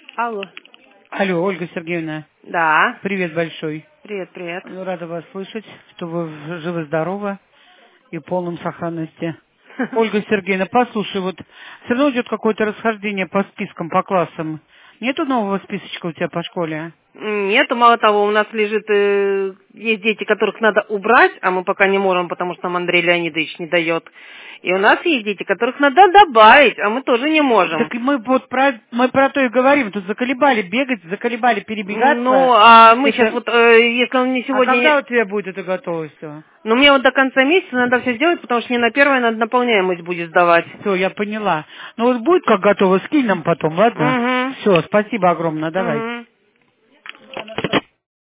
Алло. Алло, Ольга Сергеевна. Да. Привет большой. Привет, привет. Рада вас слышать, что вы живы-здоровы и в полном сохранности. Ольга Сергеевна, послушай, вот все равно идет какое-то расхождение по спискам, по классам. Нету нового списочка у тебя по школе? Нету, мало того, у нас лежит, есть дети, которых надо убрать, а мы пока не можем, потому что нам Андрей Леонидович не дает. И у нас есть дети, которых надо добавить, а мы тоже не можем. Так мы вот мы про то и говорим, тут заколебали бегать, заколебали перебегаться. Ну, а мы Это... сейчас вот, если он не сегодня... А когда у тебя будет это готово все? Ну, мне вот до конца месяца надо все сделать, потому что мне на первое надо наполняемость будет сдавать. Все, я поняла. Ну вот будет как готово, скинь нам потом, ладно? Угу. Все, спасибо огромное, давай. Угу.